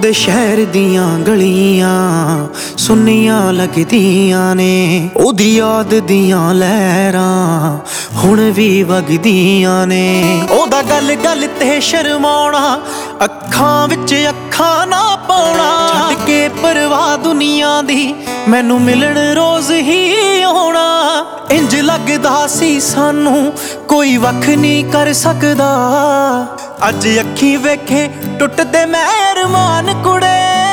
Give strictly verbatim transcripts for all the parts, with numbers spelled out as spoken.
ਉਹਦੇ ਸ਼ਹਿਰ ਦੀਆਂ ਗਲੀਆਂ ਸੁੰਨੀਆਂ ਲੱਗਦੀਆਂ ਨੇ, ਉਹਦੀ ਯਾਦ ਦੀਆਂ ਲਹਿਰਾਂ ਹੁਣ ਵੀ ਵਗਦੀਆਂ ਨੇ। ਉਹਦਾ ਗੱਲ ਗੱਲ ਤੇ ਸ਼ਰਮਾਉਣਾ, ਅੱਖਾਂ ਵਿੱਚ ਅੱਖਾਂ ਨਾ ਪਾਉਣਾ, ਛੱਡ ਕੇ ਪਰਵਾਹ ਦੁਨੀਆ ਦੀ ਮੈਨੂੰ ਮਿਲਣ ਰੋਜ਼ ਹੀ ਆਉਣਾ। ਇੰਜ ਲੱਗਦਾ ਸੀ ਸਾਨੂੰ ਕੋਈ ਵੱਖ ਨਹੀਂ ਕਰ ਸਕਦਾ, ਅੱਜ ਅੱਖੀਂ ਵੇਖੇ ਟੁੱਟਦੇ ਮੈਂ ਅਰਮਾਨ ਕੁੜੇ।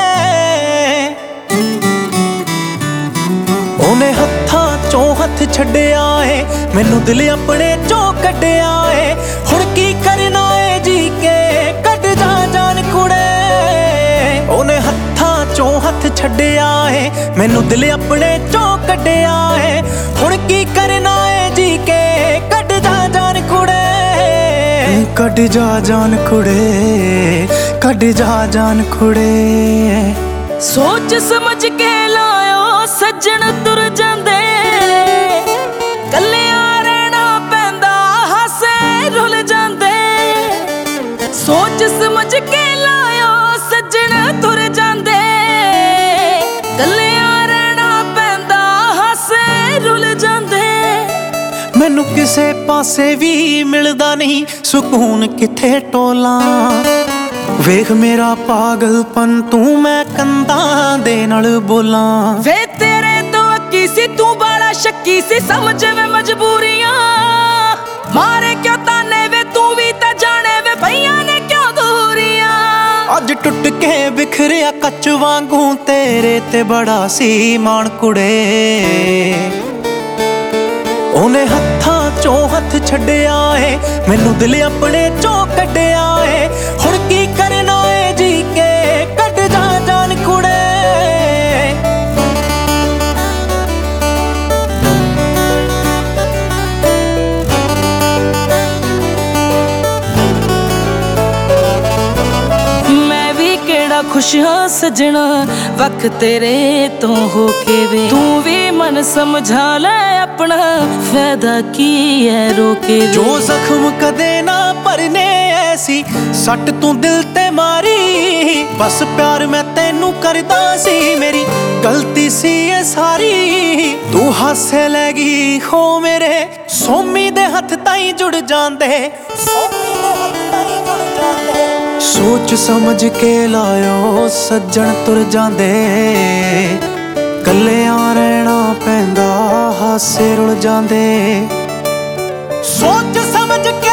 ਉਹਨੇ ਹੱਥਾਂ ਚੋਂ ਹੱਥ ਛੱਡਿਆ ਏ, ਮੈਨੂੰ ਦਿਲ ਆਪਣੇ ਚੋਂ ਕੱਢਿਆ ਏ। ਹੁਣ ਕੀ ਕਰਨਾ ਏ ਜੀ ਕੇ ਕੱਢ ਜਾ ਜਾਨ ਕੁੜੇ। ਉਹਨੇ ਹੱਥਾਂ ਚੋਂ ਹੱਥ ਛੱਡਿਆ ਏ, ਮੈਨੂੰ ਦਿਲ ਆਪਣੇ ਚੋਂ ਕੱਢਿਆ ਏ। ਹੁਣ ਕੀ ਕਰਨਾ ਏ ਜੀ ਕੇ ਕੱਢ ਜਾ ਜਾਨ ਕੁੜੇ। ਕੱਢ ਜਾ ਜਾਨ ਕੁੜੇ, ਕੱਢ ਜਾ ਜਾਨ ਕੁੜੇ। ਸੋਚ ਸਮਝ ਕੇ ਲਾਇਓ ਸੱਜਣ ਤੁਰ ਜਾਂਦੇ, ਕੱਲਿਆਂ ਰਹਿਣਾ ਪੈਂਦਾ ਹਾਸੇ ਰੁੱਲ ਜਾਂਦੇ। ਸੋਚ ਸਮਝ ਕੇ ਲਾਇਓ ਸੱਜਣ ਤੁਰ ਜਾਂਦੇ, ਕੱਲਿਆਂ ਰਹਿਣਾ ਪੈਂਦਾ ਹਾਸੇ ਰੁੱਲ ਜਾਂਦੇ। ਮੈਨੂੰ ਕਿਸੇ ਪਾਸੇ ਵੀ ਮਿਲਦਾ ਨਹੀਂ ਸਕੂਨ, ਕਿੱਥੇ ਟੋਲਾਂ। ਵੇਖ ਮੇਰਾ ਪਾਗਲਪਨ ਤੂੰ ਮੈਂ ਕੰਧਾਂ ਦੇ ਨਾਲ ਬੋਲਾਂ। ਵੇ ਤੇਰੇ ਤੋਂ ਅੱਕੀ ਸੀ ਤੂੰ ਬਾਲਾ ਸ਼ੱਕੀ ਸੀ, ਸਮਝ ਵੇ ਮਜਬੂਰੀਆਂ ਮਾਰੇ ਕਿਉਂ ਤਾਨੇ ਵੇ ਤੂੰ ਵੀ ਤਾਂ ਜਾਣੇ ਵੇ ਭਈਆਂ ਨੇ ਕਿਉਂ ਦੂਰੀਆਂ। ਅੱਜ ਟੁੱਟ ਕੇ ਬਿਖਰਿਆ ਕੱਚ ਵਾਂਗੂ ਤੇਰੇ ਤੇ ਬੜਾ ਸੀ ਮਾਣ ਕੁੜੇ। ਉਹਨੇ ਹੱਥਾਂ ਚੋਂ ਹੱਥ ਛੱਡਿਆ ਏ, ਮੈਨੂੰ ਦਿਲ ਆਪਣੇ ਚੋਂ ਕੱਢਿਆ ਏ। ਹੁਣ ਕੀ ਕਰਨਾ ਏ ਜੀ ਕੇ ਕੱਢ ਜਾ ਜਾਨ ਕੁੜੇ। ਮੈਂ ਵੀ ਕਿਹੜਾ ਖੁਸ਼ ਹਾਂ ਸਜਣਾ ਵੱਖ ਤੇਰੇ ਤੋਂ ਹੋ ਕੇ ਵੇ। ਤੂੰ ਵੀ ਮਨ ਸਮਝਾ ਲੈ ਆਪਣਾ ਫਾਇਦਾ ਕੀ ਹੈ ਰੋਕੇ ਵੇ। ਜੋ ਜ਼ਖਮ ਕਦੇ ਨਾ ਭਰਨੇ ਐਸੀ ਸੱਟ ਤੂੰ ਦਿਲ ਤੇ ਮਾਰੀ, ਬਸ ਪਿਆਰ ਮੈਂ ਤੈਨੂੰ ਕਰਦਾ ਸੀ ਮੇਰੀ ਗਲਤੀ ਸੀ ਇਹ ਸਾਰੀ। ਤੂੰ ਹਾਸੇ ਲੈ ਗਈ ਹੋ ਮੇਰੇ ਸੋਮੀ ਦੇ ਹੱਥ ਤਾਈਂ ਜੁੜ ਜਾਂਦੇ, ਸੋਮੀ ਦੇ ਹੱਥ ਤਾਈਂ ਜੁੜ ਜਾਂਦੇ। ਸੋਚ ਸਮਝ ਕੇ ਲਾਇਓ ਸੱਜਣ ਤੁਰ ਜਾਂਦੇ, ਕੱਲਿਆਂ ਰਹਿਣਾ ਪੈਂਦਾ ਹਾਸੇ ਰੁੱਲ ਜਾਂਦੇ। ਸੋਚ ਸਮਝ ਕੇ